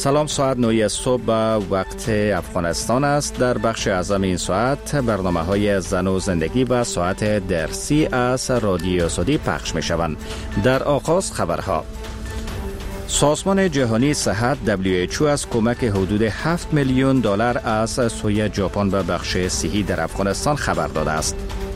سلام، ساعت 9 صبح وقت افغانستان است. در بخش اعظم این ساعت برنامه‌های زن و زندگی و ساعت درسی از رادیو سعودی پخش می‌شوند. در آغاز خبرها. سازمان جهانی صحت WHO از کمک حدود 7 میلیون دلار از سوی ژاپن به بخش صحی در افغانستان خبر داده است.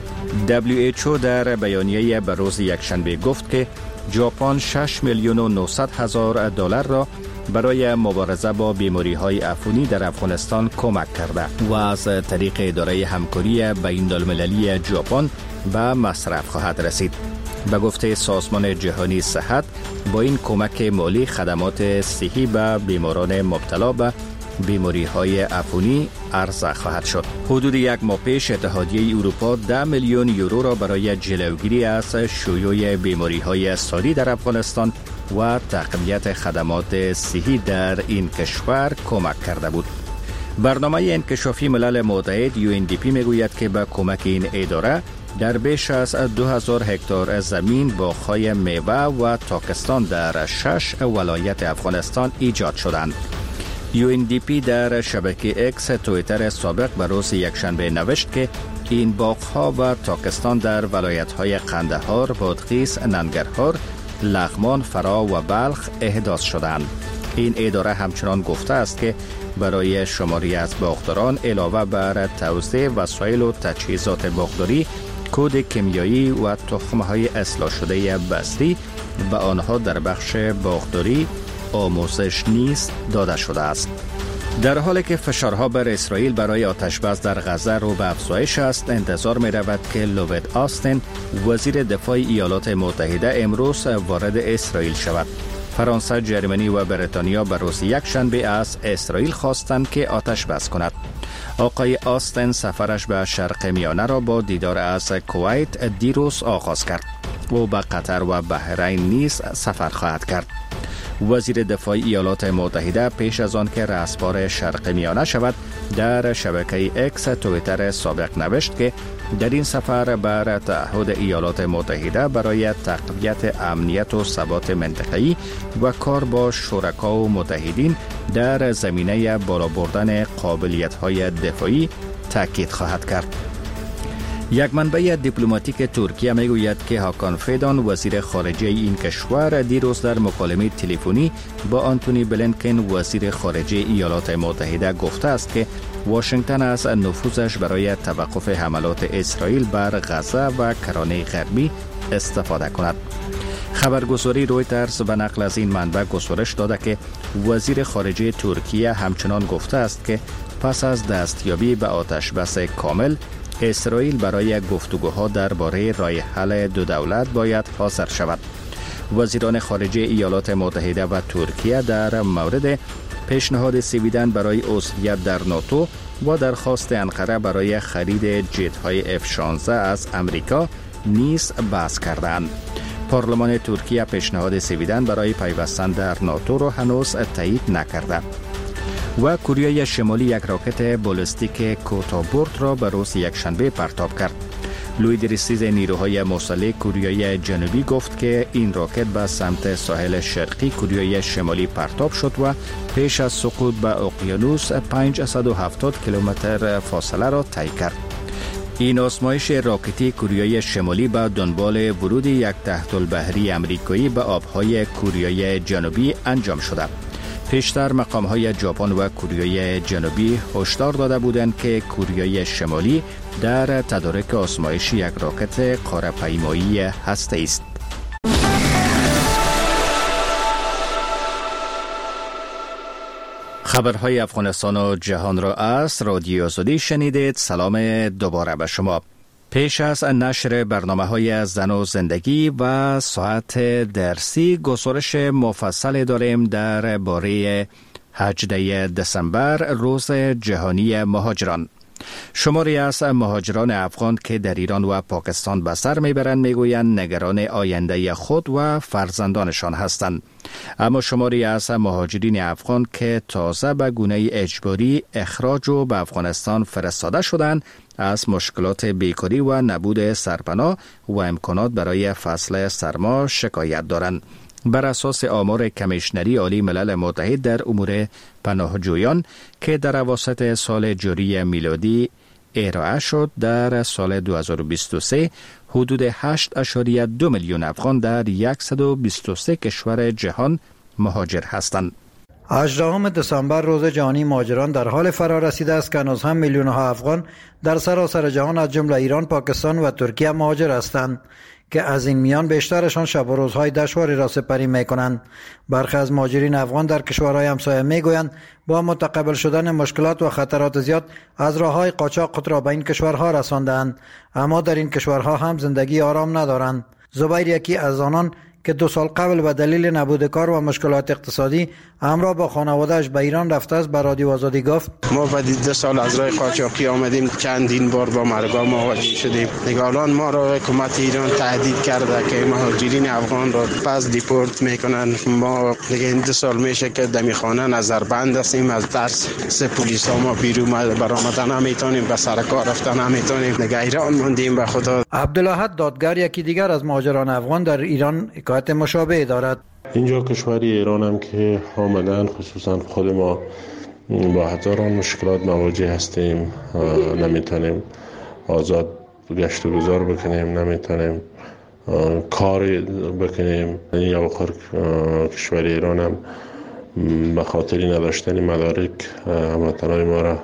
WHO در بیانیه به روز یکشنبه گفت که ژاپن 6 میلیون و 900 هزار دلار را برای مبارزه با بیماری‌های عفونی در افغانستان کمک کرده و از طریق اداره همکاری بین‌المللی ژاپن به مصرف خواهد رسید. به گفته سازمان جهانی صحت، با این کمک مالی خدمات صحی به بیماران مبتلا به بیماری‌های عفونی عرضه خواهد شد. حدود یک ماه پیش اتحادیه اروپا 10 میلیون یورو را برای جلوگیری از شیوع بیماری‌های ساری در افغانستان و تقویت خدمات صحی در این کشور کمک کرده بود. برنامه انکشافی ملل متحد UNDP میگوید که با کمک این اداره در بیش از 2000 هکتار زمین باغ‌های میوه و تاکستان در 6 ولایت افغانستان ایجاد شدند. UNDP در شبکه اکس توییتر سابق به روز یکشنبه نوشت که این باغ‌ها و تاکستان در ولایت‌های قندهار، بادغیس، ننگرهار، لغمان، فرا و بلخ احداث شدند. این اداره همچنان گفته است که برای شماری از باغداران علاوه بر توزیع وسایل و تجهیزات باغداری، کود کیمیایی و تخم‌های اصلاح شده بذری به آنها در بخش باغداری آموزش نیز داده شده است. در حالی که فشارها بر اسرائیل برای آتش‌بس در غزه رو به افزایش است، انتظار می رود که لوید آستین وزیر دفاع ایالات متحده امروز وارد اسرائیل شود. فرانسه، جرمنی و بریتانیا به روز یکشنبه از اسرائیل خواستند که آتش‌بس کند. آقای آستین سفرش به شرق میانه را با دیدار از کویت دیروز آغاز کرد. او به قطر و بحرین نیز سفر خواهد کرد. وزیر دفاع ایالات متحده پیش از آن که رأسپار شرق میانه شود در شبکه اکس توییتر سابق نوشت که در این سفر بر تعهد ایالات متحده برای تقویت امنیت و ثبات منطقه‌ای و کار با شرکا و متحدین در زمینه بالا بردن قابلیت‌های دفاعی تاکید خواهد کرد. یک منبع دیپلماتیک ترکیه میگوید که هاکان فیدان وزیر خارجه این کشور دیروز در مکالمه تلفنی با آنتونی بلینکن وزیر خارجه ایالات متحده گفته است که واشنگتن از نفوذش برای توقف حملات اسرائیل بر غزه و کرانه غربی استفاده کند. خبرگزاری رویترز به نقل از این منبع گزارش داده که وزیر خارجه ترکیه همچنان گفته است که پس از دستیابی به آتش‌بس کامل، اسرائیل برای گفتگوها درباره راه حل دو دولت باید حاضر شود. وزیران خارجه ایالات متحده و ترکیه در مورد پیشنهاد سویدن برای عضویت در ناتو و درخواست انقره برای خرید جت‌های F-16 از امریکا نیز بحث کردند. پارلمان ترکیه پیشنهاد سویدن برای پیوستن در ناتو را هنوز تایید نکرده. و کره شمالی یک راکت بالستیک کوتاه‌برد را به روز یکشنبه پرتاب کرد. لوید رسیز نیروهای مسلح کره جنوبی گفت که این راکت به سمت ساحل شرقی کره شمالی پرتاب شد و پیش از سقوط به اقیانوس 570 کیلومتر فاصله را طی کرد. این آزمایش راکتی کره شمالی به دنبال ورود یک تحت‌البحری آمریکایی به آبهای کره جنوبی انجام شده. پیشتر مقام‌های ژاپن و کره جنوبی هشدار داده بودند که کره شمالی در تدارک آزمایش یک راکت قاره‌پیمایی هسته‌ای است. خبرهای افغانستان و جهان را از رادیو سعودی شنیدید. سلام دوباره به شما. پیش از نشر برنامه‌های زن و زندگی و ساعت درسی گزارش مفصل داریم در باره 18 دسامبر روز جهانی مهاجران. شماری از مهاجران افغان که در ایران و پاکستان به سر میبرند میگویند نگران آینده خود و فرزندانشان هستند. اما شماری از مهاجرین افغان که تازه به گونه اجباری اخراج و به افغانستان فرستاده شدند از مشکلات بیکاری و نبود سرپناه و امکانات برای فصل سرما شکایت دارند. بر اساس آمار کمیشنری عالی ملل متحد در امور پناهجویان که در اواسط سال جاری میلادی ارائه شد، در سال 2023 حدود 8.2 میلیون افغان در 123 کشور جهان مهاجر هستند. 18 دسامبر روز جهانی مهاجران در حال فرا رسیده است که هنوز هم میلیون‌ها افغان در سراسر جهان از جمله ایران، پاکستان و ترکیه مهاجر هستند که از این میان بیشترشان شب و روزهای دشواری را سپری می‌کنند. برخی از مهاجرین افغان در کشورهای همسایه می‌گویند با متقابل شدن مشکلات و خطرات زیاد از راه‌های قاچاق خود را به این کشورها رساندند، اما در این کشورها هم زندگی آرام ندارند. زبیر یکی از آنان که 2 سال قبل به دلیل نبود کار و مشکلات اقتصادی همراه با خانواده‌اش به ایران رفته است، به رادیو آزادی گفت: ما بعد 2 سال از راه قاچاقی آمدیم، چندین بار با مرگ مواجه شدیم. نگالان ما را حکومت ایران تهدید کرده که مهاجرین افغان را پس دیپورت میکنن. ما دیگه 2 سال میشه که دمی خانه نظربند هستیم، از ترس سه پلیس ها ما بیرون برآمدن نمیتونیم، به سر کار رفتن نمیتونیم، دیگه ایران موندیم به خدا. عبدالاحد دادگر یکی دیگر از مهاجران افغان در ایران حکایت مشابه دارد. اینجا کشوری ایران هم که آمدن، خصوصا خود ما با هزاران مشکلات مواجه هستیم. نمیتونیم آزاد گشت و گذار بکنیم، نمیتونیم کار بکنیم. یا آخر کشور ایران هم به خاطر نداشتن مدارک هموطنان ما را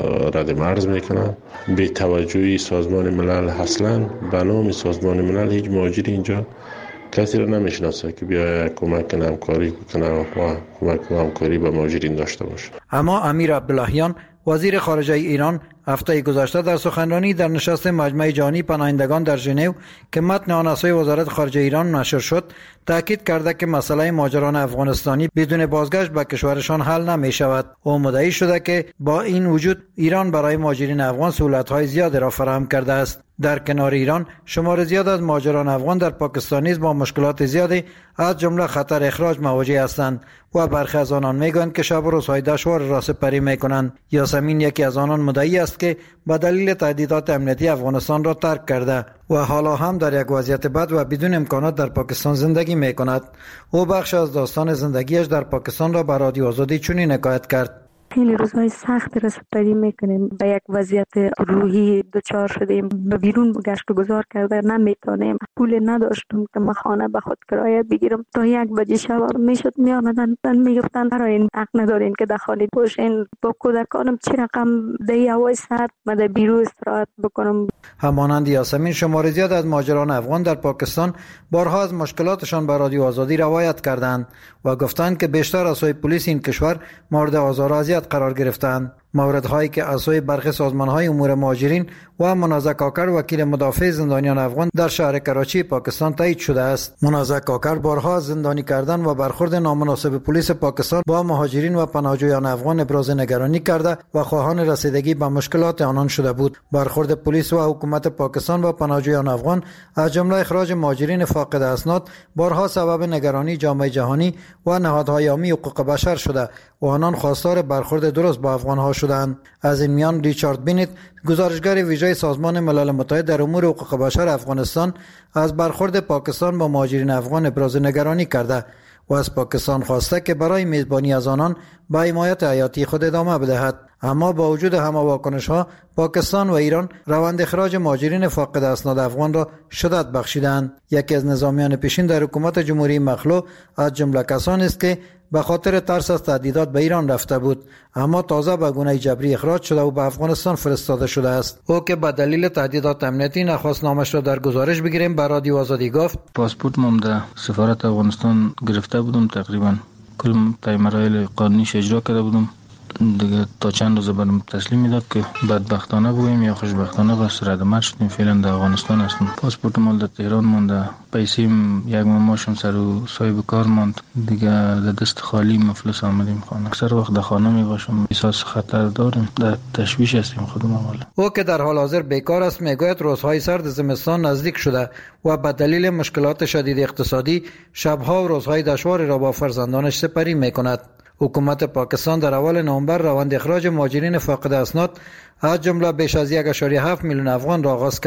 رد مرز میکنن. بی توجهی سازمان ملل، اصلا به نام سازمان ملل هیچ مهاجری اینجا کسی را نمیشناسه که بیای کمک کنه، همکاری کنه و کمک و همکاری به مهاجرین داشته باشه. اما امیر عبداللهیان وزیر خارجه ایران هفته گذشته در سخنرانی در نشست مجمع جهانی پناهندگان در ژنو که متن آن از سوی وزارت خارجه ایران نشر شد، تاکید کرده که مسئله مهاجران افغانستانی بدون بازگشت به کشورشان حل نمی شود. او مدعی شده که با این وجود ایران برای مهاجرین افغان سهولت‌های زیادی را فراهم کرده است. در کنار ایران شمار زیاد از مهاجران افغان در پاکستان نیز با مشکلات زیادی از جمله خطر اخراج مواجه هستند و برخی از آنان میگویند که شب و روزهای دشوار را سپری میکنند. یاسمین یکی از آنان مدعی است که به دلیل تهدیدات امنیتی افغانستان را ترک کرده و حالا هم در یک وضعیت بد و بدون امکانات در پاکستان زندگی میکند. او بخش از داستان زندگیش در پاکستان را به رادیو آزادی چنین حکایت کرد: خیلی روزهای سخت را سپری میکنیم، به یک وضعیت روحی دچار شدیم، به بیرون گشت و گذار کرده نمیتونیم. پول نداشتم که من خانه به خود کرایه بگیرم. تا 1 بجه شب میشد میامدن میگفتن برای این حق ندارین که در خانه باشین. با کودکانم چی رقم دی هوای سرد مده بیرون استراحت بکنم. همانند یاسمین شمار زیاد از مهاجران افغان در پاکستان بارها از مشکلاتشان به رادیو آزادی روایت کردند و گفتند که بیشتر از سوی پلیس این کشور مورد آزار و اذیت قرار گرفتند. موردهایی که از سوی برخی سازمان‌های امور مهاجرین و منازع کاکر وکیل مدافع زندانیان افغان در شهر کراچی پاکستان تایید شده است. منازع کاکر بارها زندانی کردن و برخورد نامناسب پلیس پاکستان با مهاجرین و پناهجویان افغان ابراز نگرانی کرده و خواهان رسیدگی به مشکلات آنان شده بود. برخورد پلیس و حکومت پاکستان با پناهجویان افغان از جمله اخراج مهاجرین فاقد اسناد بارها سبب نگرانی جامعه جهانی و نهادهای عامی حقوق بشر شده و آنان خواستار برخورد درست با افغان‌ها شدند. از این میان ریچارد بینت، گزارشگر ویژه سازمان ملل متحد در امور حقوق بشر افغانستان، از برخورد پاکستان با مهاجرین افغان ابراز نگرانی کرده و از پاکستان خواسته که برای میزبانی از آنان به حمایت حیاتی خود ادامه بدهد. اما با وجود همه واکنش‌ها، پاکستان و ایران روند اخراج مهاجرین فاقد اسناد افغان را شدت بخشیدند. یکی از نظامیان پیشین در حکومت جمهوری مخلوع از جمله کسانی است که به خاطر ترس از تهدیدات به ایران رفته بود، اما تازه به گونه جبری اخراج شده و به افغانستان فرستاده شده است. او که به دلیل تهدیدات امنیتی نخواست نامش را در گزارش بگیریم به رادیو آزادی گفت: پاسپورت مم سفارت افغانستان گرفته بودم، تقریبا کل مراحل قانونیش اجرا کرده بودم. دیگه تا چند روز برام تسلیم میداد که بدبختانه بودیم یا خوشبختانه بس رد مرز شدیم. فعلا در افغانستان هستم. پاسپورت مال در تهران مونده، پیسیم 1 ماهشم سر و صاحب کار ماند. دیگه در دست خالی مفلس آمدیم خانه. اکثر وقت در خانه میباشم. احساس خطر داریم، در تشویش هستیم خودم. او که در حال حاضر بیکار است میگوید روزهای سرد زمستان نزدیک شده و به دلیل مشکلات شدید اقتصادی شبها و روزهای دشواری را با فرزندانش سپری میکند. حکومت پاکستان در اول نوامبر روند اخراج مهاجرین فاقد اسناد از جمله بیش از 1.7 میلیون افغان را آغاز کرد.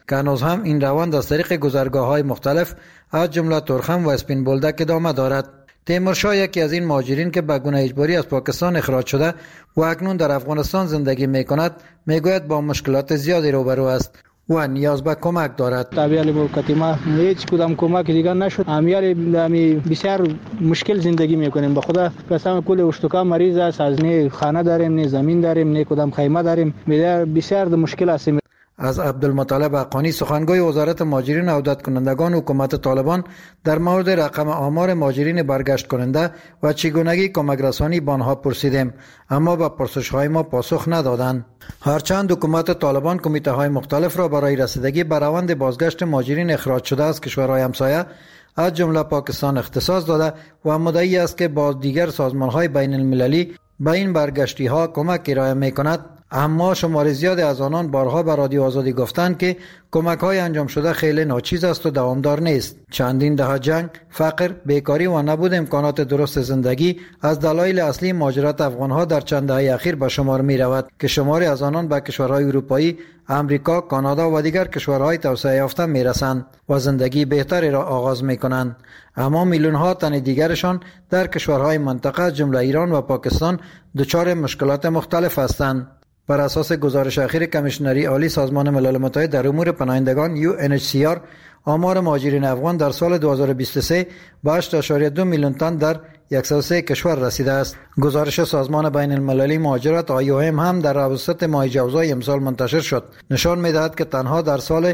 که هنوز هم این روند از طریق گذرگاه‌های مختلف از جمله تورخم و اسپین بولدک ادامه دارد. تیمور شاه یکی از این مهاجرین که به گونه اجباری از پاکستان اخراج شده و اکنون در افغانستان زندگی می‌کند میگوید با مشکلات زیادی روبرو است و نیاز به کمک دارد. طبیعی بود ما هیچ کدام کمک دیگر نشد. امیالی بسیار مشکل زندگی میکنیم. به خدا قسم کل اشتکا مریض است. از نه خانه داریم، نه زمین داریم، نه کدام خیمه داریم. بسیار مشکل است. از عبدالمطلب حقانی سخنگوی وزارت مهاجرین و عودت کنندگان حکومت طالبان در مورد رقم آمار مهاجرین برگشت کننده و چگونگی کمک رسانی به آنها پرسیدیم، اما به پرسش‌های ما پاسخ ندادند. هرچند حکومت طالبان کمیته‌های مختلف را برای رسیدگی به روند بازگشت مهاجرین اخراج شده از کشورهای همسایه از جمله پاکستان اختصاص داده و مدعی است که با دیگر سازمان‌های بین المللی به این برگشتی‌ها کمک ارائه می‌کند، اما شمار زیادی از آنان بارها به رادیو آزادی گفتند که کمک‌های انجام شده خیلی ناچیز است و دوامدار نیست. چندین دهه جنگ، فقر، بیکاری و نبود امکانات درست زندگی از دلایل اصلی مهاجرت افغان‌ها در چند دهه اخیر به شمار می‌رود که شماری از آنان به کشورهای اروپایی، امریکا، کانادا و دیگر کشورهای توسعه یافته می‌رسند و زندگی بهتری را آغاز می‌کنند. اما میلیون‌ها تن دیگرشان در کشورهای منطقه جمله ایران و پاکستان دچار مشکلات مختلف هستند. بر اساس گزارش اخیر کمیشنری عالی سازمان ملل متحد در امور پناهندگان UNHCR، آمار مهاجرین افغان در سال 2023 به 8.2 میلیون تن در 103 کشور رسیده است. گزارش سازمان بین المللی مهاجرت IOM هم در اواسط ماه جوزای امسال منتشر شد. نشان می‌دهد که تنها در سال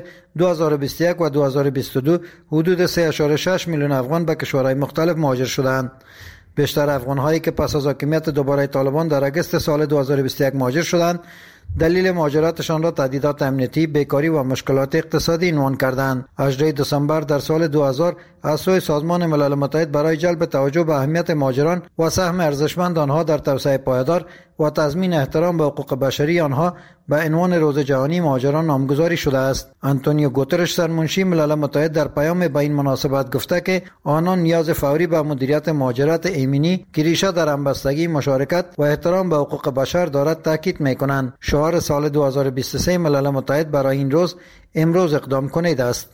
2021 و 2022 حدود 3.6 میلیون افغان به کشورهای مختلف مهاجر شدند. بیشتر افغان‌هایی که پس از حاکمیت دوباره طالبان در اگست سال 2021 مهاجر شدند، دلیل مهاجرتشان را تهدیدات امنیتی، بیکاری و مشکلات اقتصادی عنوان کردند. 18 دسامبر در سال 2000 از سوی سازمان ملل متحد برای جلب توجه به اهمیت مهاجران و سهم ارزشمند آنها در توسعه پایدار و تضمین احترام به حقوق بشری آنها به عنوان روز جهانی مهاجران نامگذاری شده است. آنتونیو گوترش سرمنشی ملل متحد در پیام به این مناسبت گفته که آنان نیاز فوری به مدیریت مهاجرت ایمنی که ریشه در همبستگی، مشارکت و احترام به حقوق بشر دارد تاکید می‌کنند. شعار سال 2023 ملل متحد برای این روز امروز اقدام کنید است.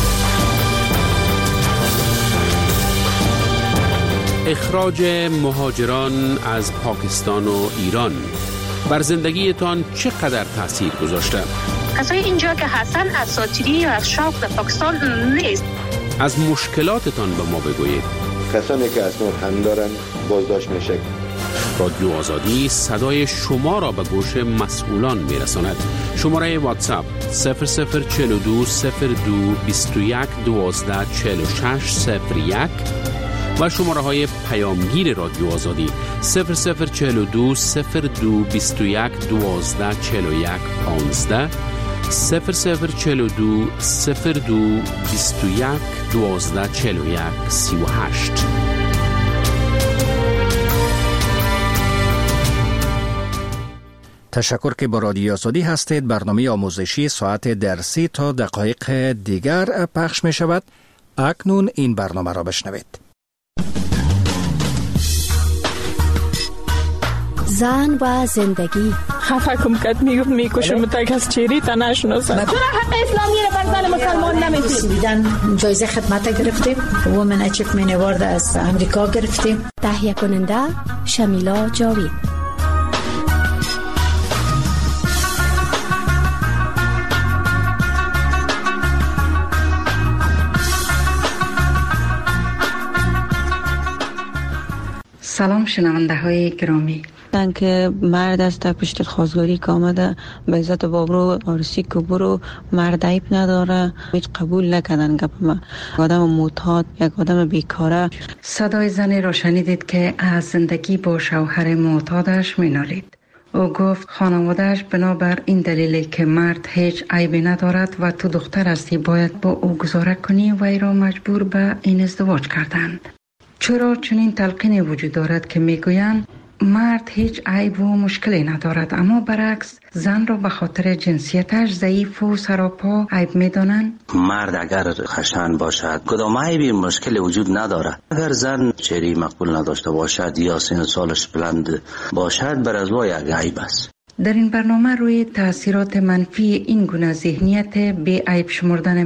اخراج مهاجران از پاکستان و ایران بر زندگیتان چقدر تاثیر گذاشته؟ کسای اینجا که هستن اساطیری یا از شوق در پاکستان نیست. از مشکلاتتان به ما بگویید. کسانی که اسناد هم دارن بازداشت میشه. رادیو آزادی صدای شما را به گوش مسئولان میرساند. شماره واتساپ 0042 02 21 12 46 01 و شماره های پیامگیر رادیو آزادی 0042 02 21 12 41 15 0042 02 21 12 41 38. تشکر که با رادیو آزادی هستید. برنامه آموزشی ساعت درسی تا دقایق دیگر پخش می شود. اکنون این برنامه را بشنوید. زن و زندگی. خفه کم کت میکشم تک از چیری تا نشناسم. چرا حق اسلامی را بر زن مسلمان نمیدید؟ جایزه خدمت گرفتیم. وومن اچیومنت اوارد از امریکا گرفتیم. تهیه کننده شمیلا جاوید. سلام شنونده های گرامی. که مرد است در پشت خواستگاری که آمده به عزت بابرو آرسی که برو مرد عیب نداره، هیچ قبول نکردن گپ ما. آدم معتاد، یک آدم بیکاره. صدای زنی را شنیدید که از زندگی با شوهر معتادش مینالید. او گفت خانوادهش بنابر این دلیلی که مرد هیچ عیبی ندارد و تو دختر هستی باید با او گذاره کنی و ای را مجبور به این ازدواج کردند. چرا چنین تلقینی وجود دارد که میگویند مرد هیچ عیب و مشکلی ندارد، اما برعکس زن را به خاطر جنسیتش ضعیف و سراپا عیب میدانند؟ مرد اگر خشن باشد کدام عیبی مشکلی وجود ندارد. اگر زن چهره مقبول نداشته باشد یا سن سالش بلند باشد بر از وای یک عیب است. در این برنامه روی تاثیرات منفی این گونه ذهنیت بی عیب شمردن